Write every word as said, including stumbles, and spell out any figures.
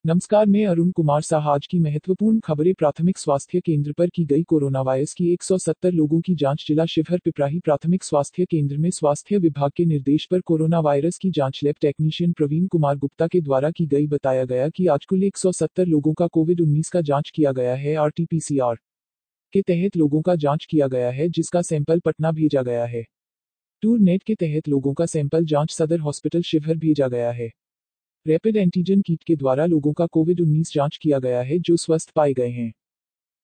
नमस्कार, मैं अरुण कुमार साहा। आज की महत्वपूर्ण खबरें। प्राथमिक स्वास्थ्य केंद्र पर की गई कोरोना वायरस की एक सौ सत्तर लोगों की जांच। जिला शिवहर पिपराही प्राथमिक स्वास्थ्य केंद्र में स्वास्थ्य विभाग के निर्देश पर कोरोना वायरस की जांच लैब टेक्नीशियन प्रवीण कुमार गुप्ता के द्वारा की गई। बताया गया कि आज कुल एक सौ सत्तर लोगों का कोविड उन्नीस का जांच किया गया है। R T P C R के तहत लोगों का जांच किया गया है, जिसका सैंपल पटना भेजा गया है। टूर नेट के तहत लोगों का सैंपल जांच सदर हॉस्पिटल शिवहर भेजा गया है। रैपिड एंटीजन किट के द्वारा लोगों का कोविड उन्नीस जांच किया गया है, जो स्वस्थ पाए गए हैं।